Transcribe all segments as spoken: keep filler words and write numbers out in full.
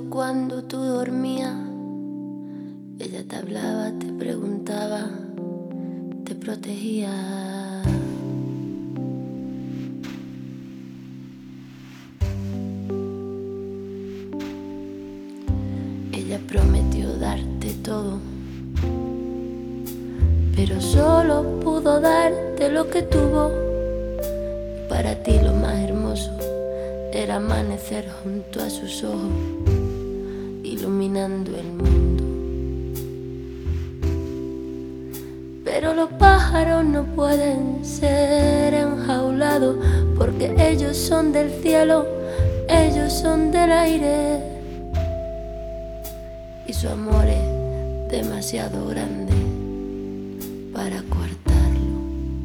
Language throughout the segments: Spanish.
cuando tú dormías, ella te hablaba, te preguntaba, te protegía. Ella prometió darte todo, pero solo pudo darte lo que tuvo. Y para ti lo más hermoso era amanecer junto a sus ojos, iluminando el mundo. Pero los pájaros no pueden ser enjaulados, porque ellos son del cielo, ellos son del aire, y su amor es demasiado grande para coartarlo.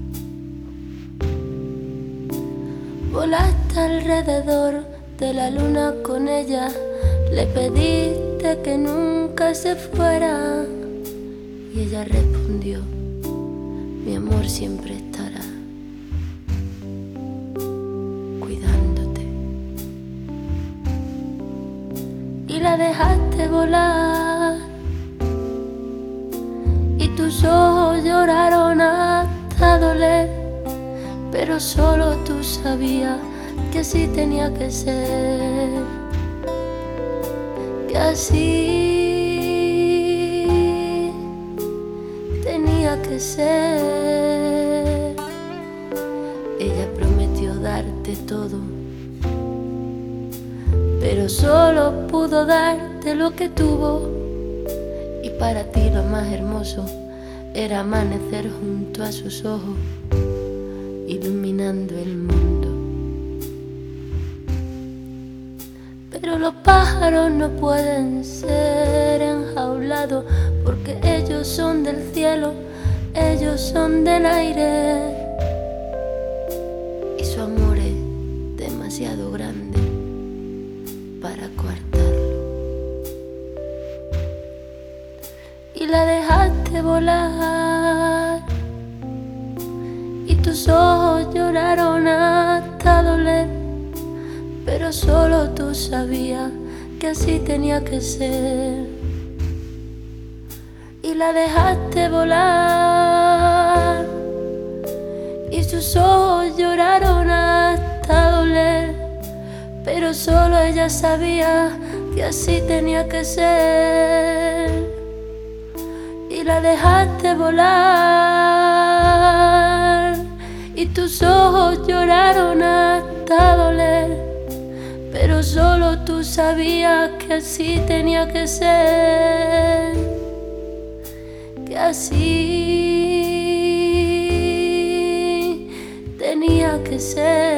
Volaste alrededor de la luna con ella, le pediste que nunca se fuera, y ella respondió: mi amor siempre estará cuidándote. Y la dejaste volar, y tus ojos lloraron hasta doler, pero solo tú sabías que así tenía que ser, que así tenía que ser. Ella prometió darte todo, pero solo pudo darte lo que tuvo. Y para ti lo más hermoso era amanecer junto a sus ojos, iluminando el mundo. Pero los pájaros no pueden ser enjaulados, porque ellos son del cielo, ellos son del aire, y su amor es demasiado grande para coartarlo. Y la dejaste volar, y tus ojos lloraron hasta doler, pero solo tú sabías que así tenía que ser. Y la dejaste volar, y sus ojos lloraron hasta doler, pero solo ella sabía que así tenía que ser. Y la dejaste volar, y tus ojos lloraron hasta doler, pero solo tú sabías que así tenía que ser, que así tenía que ser.